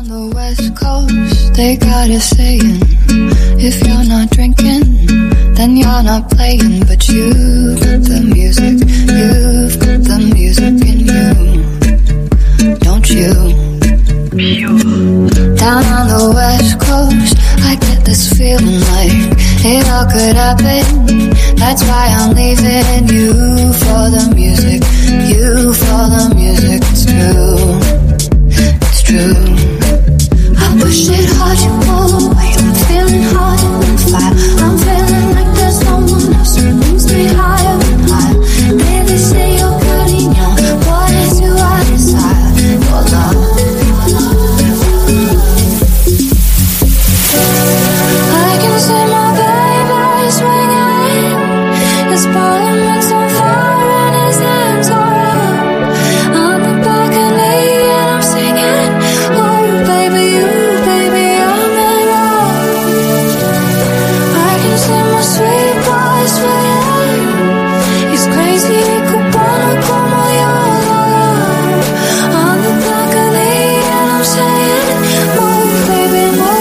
the West Coast, they got a saying, if you're not drinking, then you're not playing. But you've got the music, you've got the music in you, don't you? Down on the West Coast, I get this feeling like it all could happen. That's why I'm leaving you for the music, you for the music. It's true, it's true. I push it hard, you pull away. I'm feeling hot and fire. I'm feeling like there's no one else who moves me higher and higher. They say you're good and young. What is you I desire? Your love. I can see my baby swinging. His parliament's on fire and his hands are up. On the balcony and I'm singing. Oh baby, you baby, I'm in love. I can see my sweet boy swinging. He's crazy, cubano como yo. On the balcony and I'm saying, move baby, I'm in love.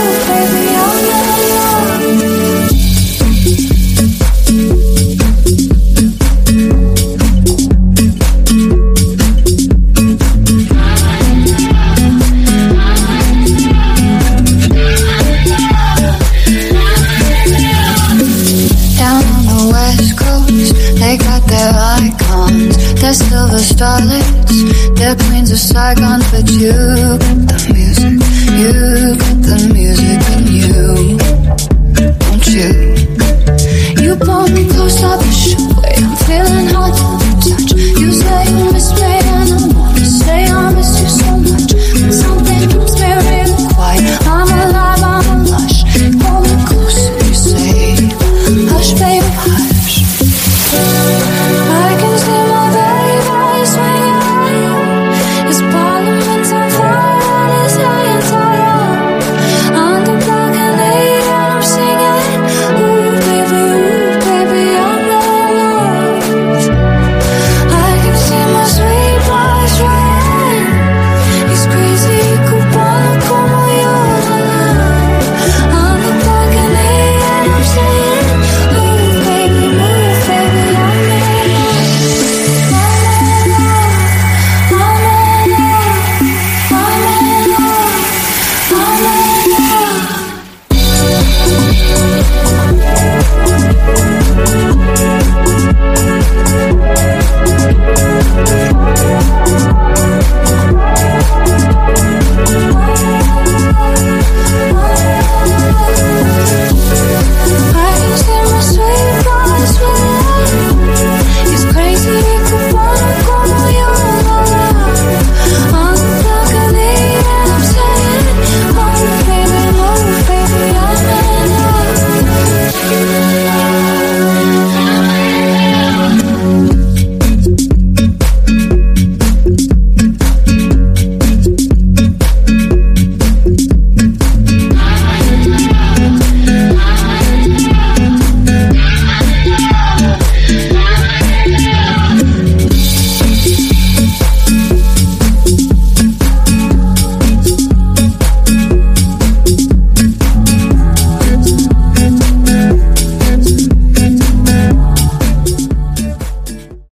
Down on the West Coast, they got their icons. They're silver starlets, they're queens of Saigon. But you got